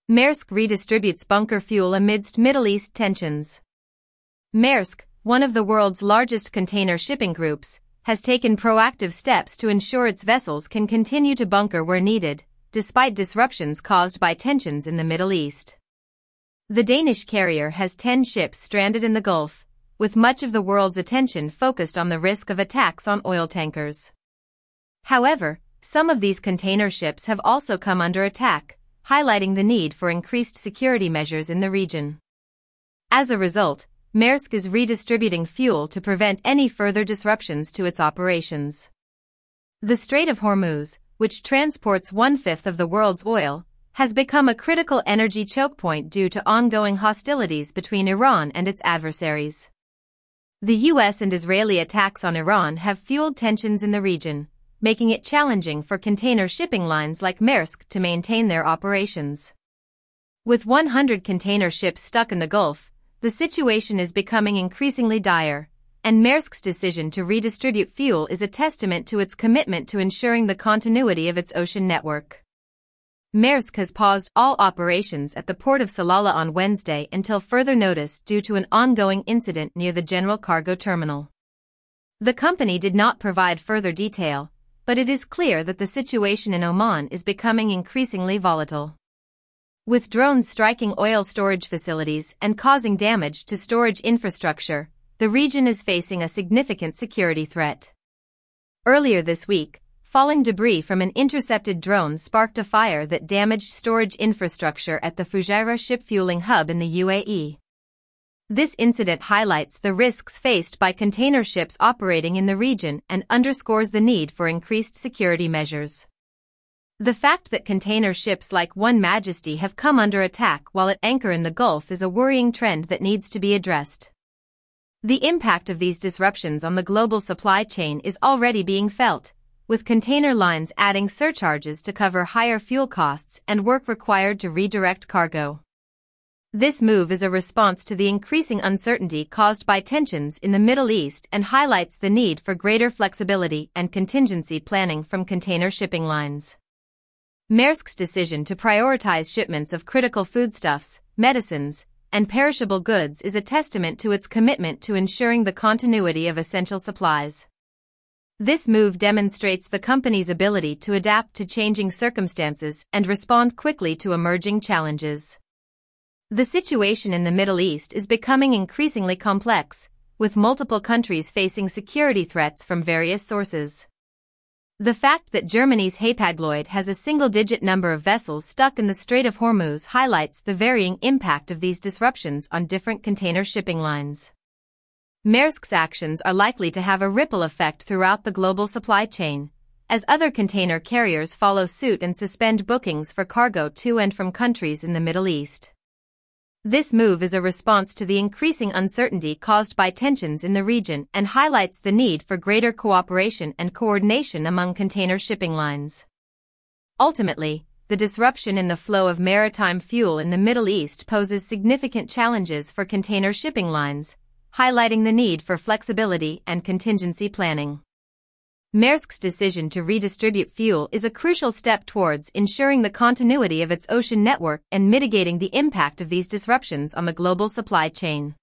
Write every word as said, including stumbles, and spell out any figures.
Maersk redistributes bunker fuel amidst Middle East tensions. Maersk, one of the world's largest container shipping groups, has taken proactive steps to ensure its vessels can continue to bunker where needed, despite disruptions caused by tensions in the Middle East. The Danish carrier has ten ships stranded in the Gulf, with much of the world's attention focused on the risk of attacks on oil tankers. However, some of these container ships have also come under attack, highlighting the need for increased security measures in the region. As a result, Maersk is redistributing fuel to prevent any further disruptions to its operations. The Strait of Hormuz, which transports one-fifth of the world's oil, has become a critical energy choke point due to ongoing hostilities between Iran and its adversaries. The U S and Israeli attacks on Iran have fueled tensions in the region, making it challenging for container shipping lines like Maersk to maintain their operations. With one hundred container ships stuck in the Gulf, the situation is becoming increasingly dire, and Maersk's decision to redistribute fuel is a testament to its commitment to ensuring the continuity of its ocean network. Maersk has paused all operations at the port of Salalah on Wednesday until further notice due to an ongoing incident near the general cargo terminal. The company did not provide further detail, but it is clear that the situation in Oman is becoming increasingly volatile. With drones striking oil storage facilities and causing damage to storage infrastructure, the region is facing a significant security threat. Earlier this week, falling debris from an intercepted drone sparked a fire that damaged storage infrastructure at the Fujairah shipfueling hub in the U A E. This incident highlights the risks faced by container ships operating in the region and underscores the need for increased security measures. The fact that container ships like One Majesty have come under attack while at anchor in the Gulf is a worrying trend that needs to be addressed. The impact of these disruptions on the global supply chain is already being felt, with container lines adding surcharges to cover higher fuel costs and work required to redirect cargo. This move is a response to the increasing uncertainty caused by tensions in the Middle East and highlights the need for greater flexibility and contingency planning from container shipping lines. Maersk's decision to prioritize shipments of critical foodstuffs, medicines, and perishable goods is a testament to its commitment to ensuring the continuity of essential supplies. This move demonstrates the company's ability to adapt to changing circumstances and respond quickly to emerging challenges. The situation in the Middle East is becoming increasingly complex, with multiple countries facing security threats from various sources. The fact that Germany's Hapag-Lloyd has a single-digit number of vessels stuck in the Strait of Hormuz highlights the varying impact of these disruptions on different container shipping lines. Maersk's actions are likely to have a ripple effect throughout the global supply chain, as other container carriers follow suit and suspend bookings for cargo to and from countries in the Middle East. This move is a response to the increasing uncertainty caused by tensions in the region and highlights the need for greater cooperation and coordination among container shipping lines. Ultimately, the disruption in the flow of maritime fuel in the Middle East poses significant challenges for container shipping lines, highlighting the need for flexibility and contingency planning. Maersk's decision to redistribute fuel is a crucial step towards ensuring the continuity of its ocean network and mitigating the impact of these disruptions on the global supply chain.